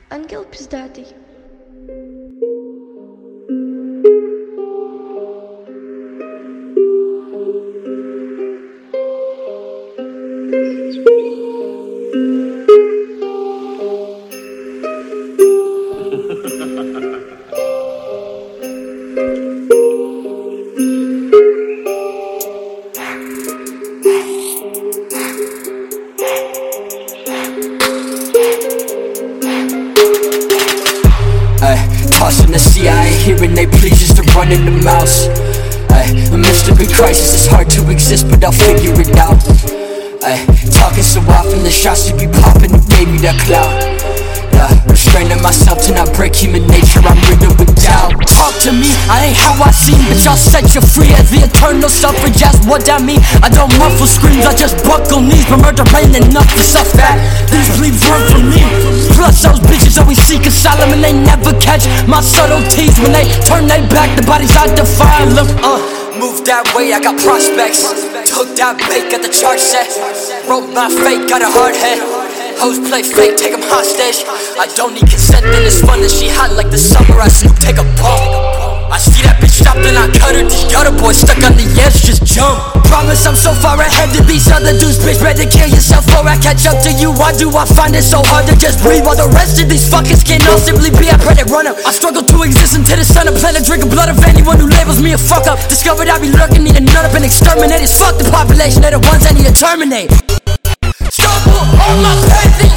Ангел пиздатый. Tossing the CIA, hearing they please just to run in the mouse. Amidst a big crisis, it's hard to exist, but I'll figure it out. Talking so often, the shots should be popping, who gave me that clout? Restraining myself to not break human nature, I'm riddled with doubt. Talk to me, I ain't how I seem, but y'all set you free as the eternal suffrage. That's what that mean. I don't muffle screams, I just buckle knees, but murder ain't enough to suck that. These bleeds weren't for me. Plus those bitches always seek asylum and they never catch my subtleties. When they turn their back, the bodies I defy. Look, move that way, I got prospects. Took that bait, got the charge set. Wrote my fate, got a hard head. Hoes play fake, take them hostage. I don't need consent, then it's fun that she hot like the summer. I Snoop, take a bump. I see that bitch stop, then I cut her. These other boys stuck on the edge, just jump. Promise I'm so far ahead of these other dudes. Bitch, better kill yourself or I catch up to you. Why do I find it so hard to just breathe while the rest of these fuckers can all simply be a credit runner? I struggle to exist until the sun. I plan to drink the blood of anyone who labels me a fuck up. Discovered I be lurking, need to nut up and exterminate. It's fuck the population, they're the ones I need to terminate. Stumble on my path.